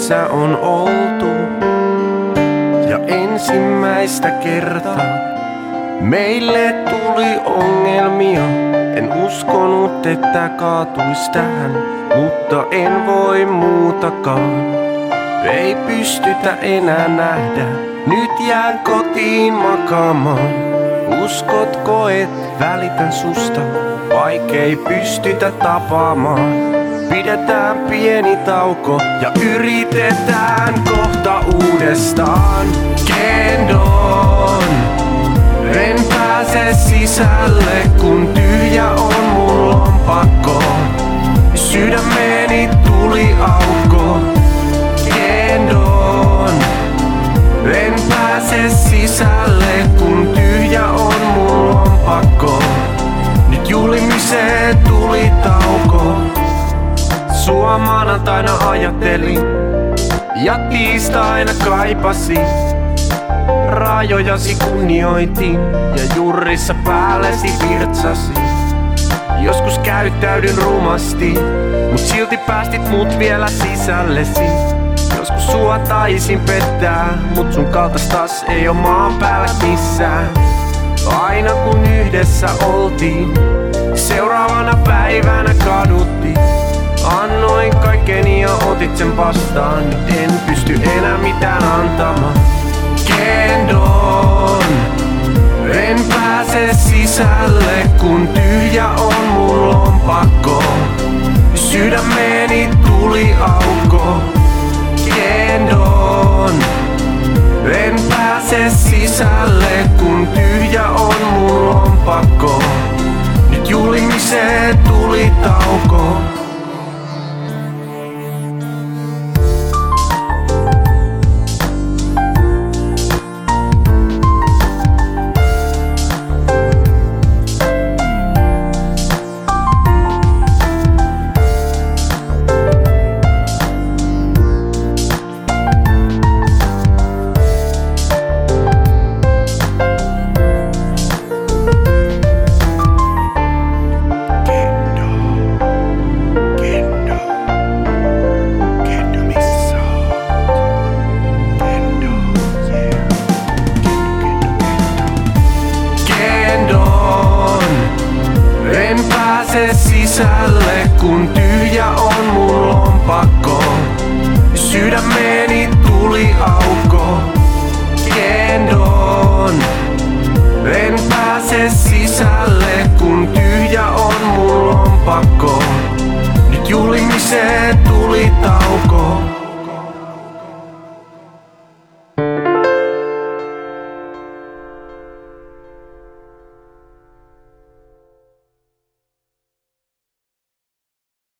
yhdessä on oltu. Ja ensimmäistä kertaa meille tuli ongelmia. En uskonut, että kaatuis tähän, mutta en voi muutakaan. Ei pystytä enää nähdä, nyt jään kotiin makaamaan. Uskotko, et välitän susta, vaikkei pystytä tapaamaan? Pidetään pieni tauko ja yritetään kohta uudestaan. Kendon, en pääse sisälle, kun tyhjä on mun lompakko. Sydämeni tuli aukko. Kendon, en pääse sisälle, kun tyhjä on mun lompakko. Nyt juhlimiseen tuli tauko. Sua maanantaina ajattelin ja tiistaina kaipasin. Rajojasi kunnioitin ja jurrissa päällesi virtsasin. Joskus käyttäydyn rumasti, mut silti päästit mut vielä sisällesi. Joskus sua taisin pettää, mut sun kaltaistas ei oo maan päällä missään. Aina kun yhdessä oltiin, seuraavana päivänä kaduttiin. Annoin kaikkeni ja otit sen vastaan, nyt en pysty enää mitään antamaan. Kendon, en pääse sisälle, kun tyhjä on mun lompakko. Sydämeni tuli aukko. Kendon, en pääse sisälle, kun tyhjä on mun lompakko. Nyt juhlimiseen tuli tauko. Sisälle kun